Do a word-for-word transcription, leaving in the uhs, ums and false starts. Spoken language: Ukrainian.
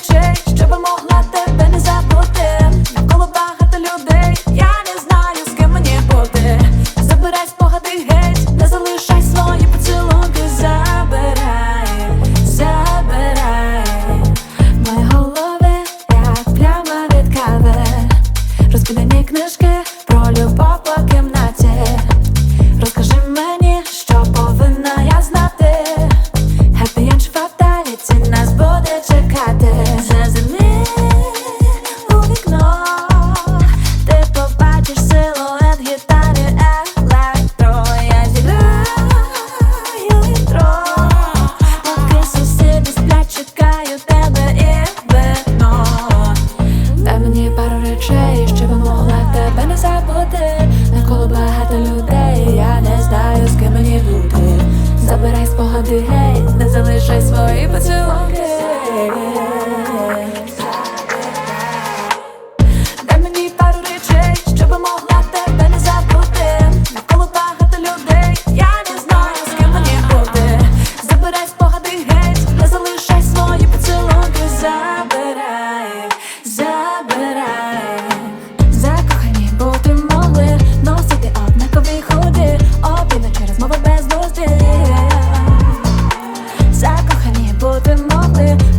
речей, щоб могла тебе не забути. Навколо багато людей, я не знаю, з ким мені бути. Забирай спогади геть, не залишай свої поцілунки. Забирай, забирай в моїй голові, як пляма від кави. Розкидані книжки про любов по кімнаті. Розкажи мені, що повинна я знати. Happy end чи fatality нас буде чекати. Зазирни у вікно, ти побачиш силует гітари електро. Я зіграю інтро, поки сусіди сплять, чекаю тебе і вино. Дай мені пару речей, щоб могла тебе не забути. Навколо багато людей, я не знаю, з ким мені бути. Забирай спогади геть, не залишай свої поцілунки. Дай мені пару речей, щоб могла тебе не забути. Навколо багато людей, я не знаю, з ким мені бути. Забирай спогади геть, не залишай свої поцілунки. Забирай, забирай. Закохані бути могли, носити однакові худи, обійна через мову безглузді. Закохані бути могли,